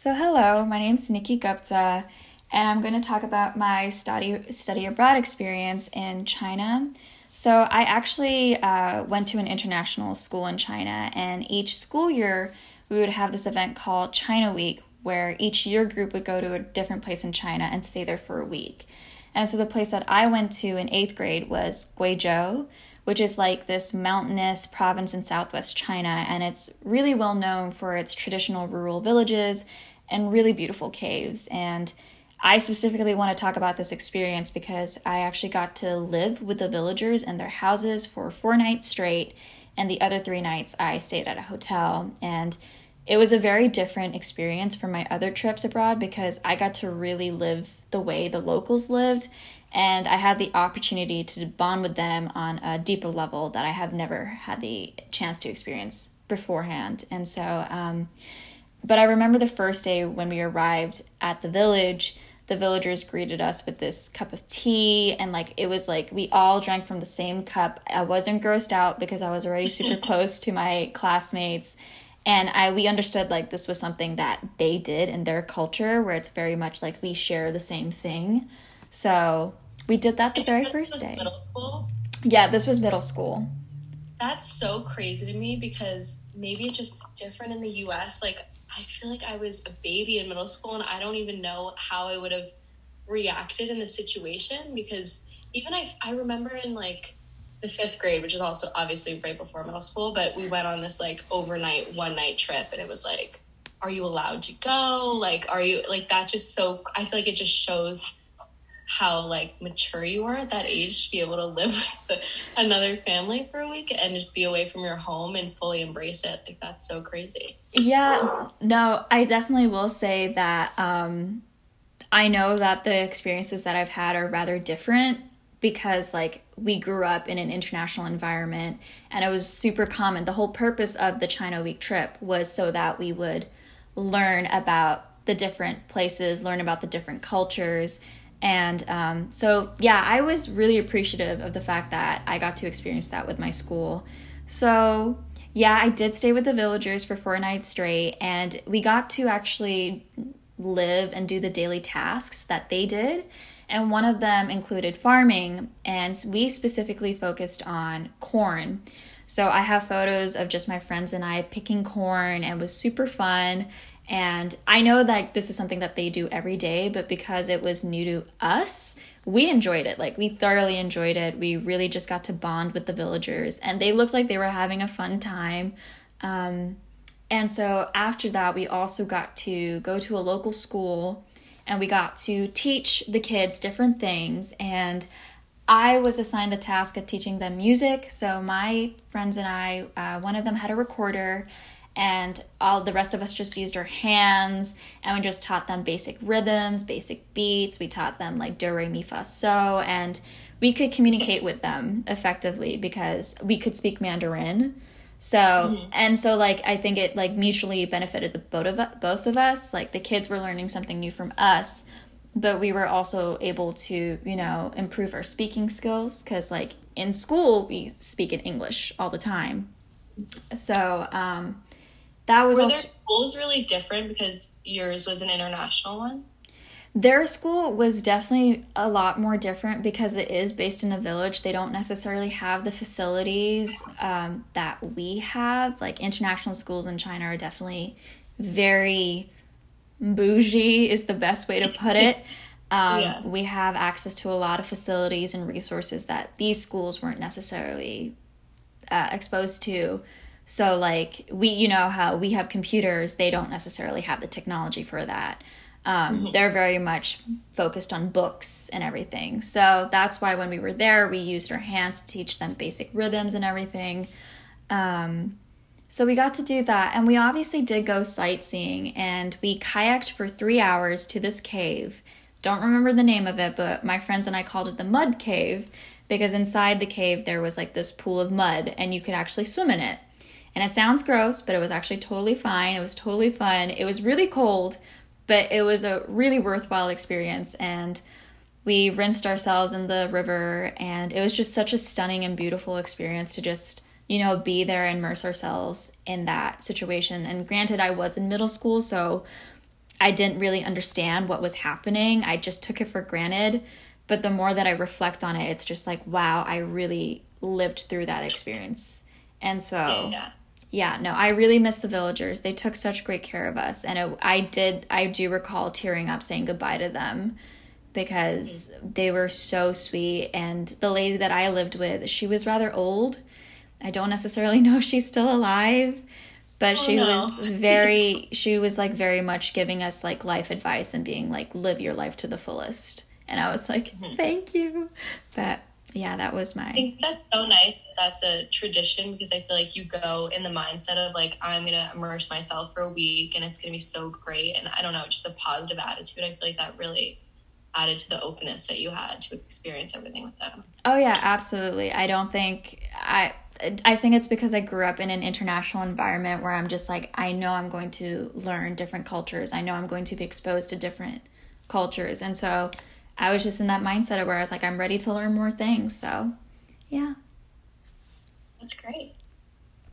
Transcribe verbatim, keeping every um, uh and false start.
So hello, my name is Nikki Gupta, and I'm going to talk about my study study abroad experience in China. So I actually uh, went to an international school in China, and each school year we would have this event called China Week, where each year group would go to a different place in China and stay there for a week. And so the place that I went to in eighth grade was Guizhou, which is like this mountainous province in southwest China, and it's really well known for its traditional rural villages and really beautiful caves. And I specifically want to talk about this experience because I actually got to live with the villagers in their houses for four nights straight, and the other three nights I stayed at a hotel. And it was a very different experience from my other trips abroad because I got to really live the way the locals lived, and I had the opportunity to bond with them on a deeper level that I have never had the chance to experience beforehand. And so, um, but I remember the first day when we arrived at the village, the villagers greeted us with this cup of tea, and like it was like we all drank from the same cup. I wasn't grossed out because I was already super close to my classmates. And I we understood like this was something that they did in their culture, where it's very much like we share the same thing. So we did that the very first day. Middle school? Yeah, this was middle school. That's so crazy to me because maybe it's just different in the U S. Like, I feel like I was a baby in middle school and I don't even know how I would have reacted in the situation, because even I, I remember in like the fifth grade, which is also obviously right before middle school, but we went on this like overnight, one night trip, and it was like, are you allowed to go? Like, are you like that? Just so I feel like it just shows how like mature you are at that age to be able to live with another family for a week and just be away from your home and fully embrace it. Like, that's so crazy. Yeah, no, I definitely will say that um, I know that the experiences that I've had are rather different because like we grew up in an international environment, and it was super common. The whole purpose of the China Week trip was so that we would learn about the different places, learn about the different cultures. And um, so, yeah, I was really appreciative of the fact that I got to experience that with my school. So, yeah, I did stay with the villagers for four nights straight, and we got to actually live and do the daily tasks that they did. And one of them included farming, and we specifically focused on corn. So I have photos of just my friends and I picking corn, and it was super fun. And I know that this is something that they do every day, but because it was new to us, we enjoyed it. Like, we thoroughly enjoyed it. We really just got to bond with the villagers, and they looked like they were having a fun time. Um, and so after that, we also got to go to a local school, and we got to teach the kids different things. And I was assigned the task of teaching them music. So my friends and I, uh, one of them had a recorder, and all the rest of us just used our hands, and we just taught them basic rhythms, basic beats. We taught them like do, re, mi, fa, so, and we could communicate with them effectively because we could speak Mandarin. So, mm-hmm. and so like, I think it like mutually benefited the both of both of us. Like, the kids were learning something new from us, but we were also able to, you know, improve our speaking skills, because like in school we speak in English all the time. So, um, that was Were also, their schools really different because yours was an international one? Their school was definitely a lot more different because it is based in a village. They don't necessarily have the facilities um, that we have. Like, international schools in China are definitely very bougie is the best way to put it. Um, yeah. We have access to a lot of facilities and resources that these schools weren't necessarily uh, exposed to. So, like, we, you know, how we have computers, they don't necessarily have the technology for that. Um, mm-hmm. They're very much focused on books and everything. So that's why when we were there, we used our hands to teach them basic rhythms and everything. Um, so we got to do that. And we obviously did go sightseeing, and we kayaked for three hours to this cave. Don't remember the name of it, but my friends and I called it the Mud Cave because inside the cave there was like this pool of mud, and you could actually swim in it. And it sounds gross, but it was actually totally fine. It was totally fun. It was really cold, but it was a really worthwhile experience. And we rinsed ourselves in the river, and it was just such a stunning and beautiful experience to just, you know, be there and immerse ourselves in that situation. And granted, I was in middle school, so I didn't really understand what was happening. I just took it for granted. But the more that I reflect on it, it's just like, wow, I really lived through that experience. And so, yeah, yeah no, I really miss the villagers. They took such great care of us. And it, I did, I do recall tearing up saying goodbye to them because mm-hmm. they were so sweet. And the lady that I lived with, she was rather old. I don't necessarily know if she's still alive, but oh, she no. was very, she was like very much giving us like life advice and being like, live your life to the fullest. And I was like, mm-hmm. thank you. But yeah, that was my... I think that's so nice. That's a tradition because I feel like you go in the mindset of like, I'm going to immerse myself for a week and it's going to be so great. And I don't know, just a positive attitude. I feel like that really added to the openness that you had to experience everything with them. Oh yeah, absolutely. I don't think... I. I think it's because I grew up in an international environment where I'm just like, I know I'm going to learn different cultures. I know I'm going to be exposed to different cultures. And so I was just in that mindset of where I was like, I'm ready to learn more things. So, yeah. That's great.